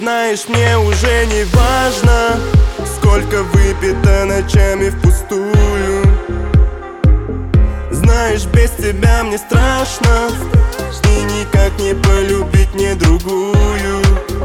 знаешь, мне уже не важно, сколько выпито ночами впустую. Знаешь, без тебя мне страшно, и никак не полюбить мне другую.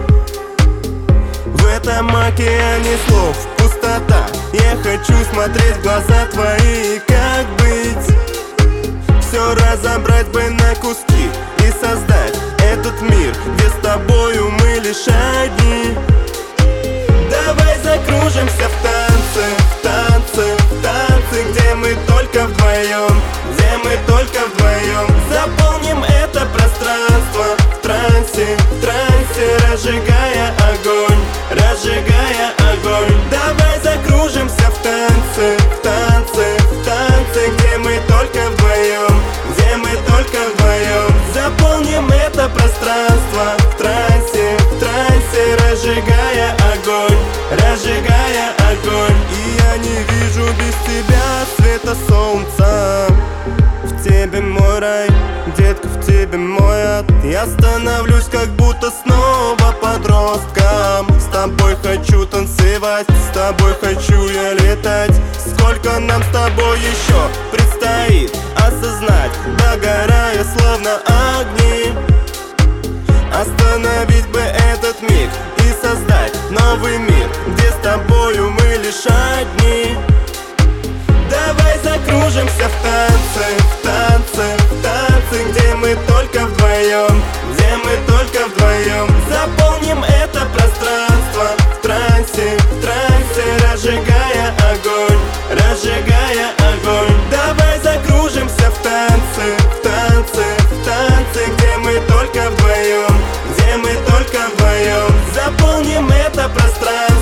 В этом океане слов пустота. Я хочу смотреть в глаза твои, как быть. Все разобрать бы на куски и создать этот мир, где с тобою мы лишь одни. Давай закружимся в танце, в танце, в танце, где мы только вдвоем, где мы только вдвоем. Заполним это пространство в трансе, разжигая огонь, разжигая огонь. Давай закружимся в танце, в танце, в танце, где мы только вдвоем, где мы только вдвоем. Заполним это пространство в трансе, разжигая огонь, разжигая огонь. И я не вижу без тебя света солнца. В тебе мой рай, детка, в тебе мой ад. Я становлюсь как будто снова подростком. С тобой хочу танцевать, с тобой хочу я летать. Сколько нам с тобой еще предстоит осознать, догорая словно огни. Остановить бы этот миг и создать новый мир, где с тобою мы лишь одни. Давай закружимся в танце, в танце, в танце, где мы только вдвоем, где мы только вдвоем. Заполним это пространство в трансе, разжигая огонь, разжигая огонь. Давай закружимся в танце, в танце, в танце, где мы только вдвоем, где мы только вдвоем. Заполним это пространство.